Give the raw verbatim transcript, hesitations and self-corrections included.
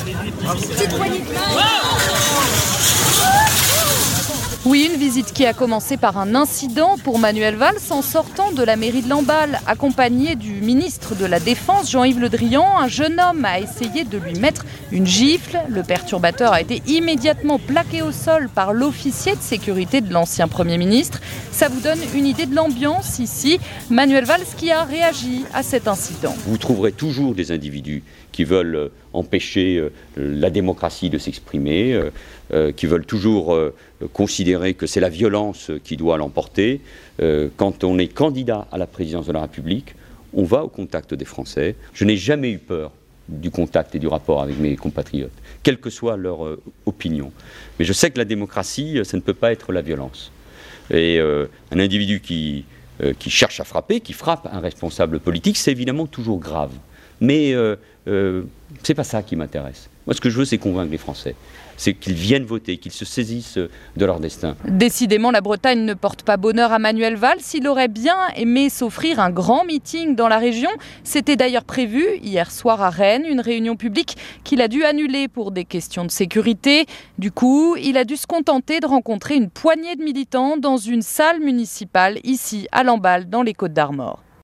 Petite poignée de main. Oui, une visite qui a commencé par un incident pour Manuel Valls en sortant de la mairie de Lamballe. Accompagné du ministre de la Défense, Jean-Yves Le Drian, un jeune homme a essayé de lui mettre une gifle. Le perturbateur a été immédiatement plaqué au sol par l'officier de sécurité de l'ancien Premier ministre. Ça vous donne une idée de l'ambiance ici. Manuel Valls qui a réagi à cet incident. Vous trouverez toujours des individus qui veulent empêcher la démocratie de s'exprimer, euh, euh, qui veulent toujours euh, considérer que c'est la violence qui doit l'emporter. Euh, quand on est candidat à la présidence de la République, on va au contact des Français. Je n'ai jamais eu peur du contact et du rapport avec mes compatriotes, quelle que soit leur euh, opinion. Mais je sais que la démocratie, ça ne peut pas être la violence. Et euh, un individu qui, euh, qui cherche à frapper, qui frappe un responsable politique, c'est évidemment toujours grave. Mais euh, euh, c'est pas ça qui m'intéresse. Moi, ce que je veux, c'est convaincre les Français. C'est qu'ils viennent voter, qu'ils se saisissent de leur destin. Décidément, la Bretagne ne porte pas bonheur à Manuel Valls. Il aurait bien aimé s'offrir un grand meeting dans la région. C'était d'ailleurs prévu hier soir à Rennes, une réunion publique qu'il a dû annuler pour des questions de sécurité. Du coup, il a dû se contenter de rencontrer une poignée de militants dans une salle municipale ici à Lamballe, dans les Côtes-d'Armor.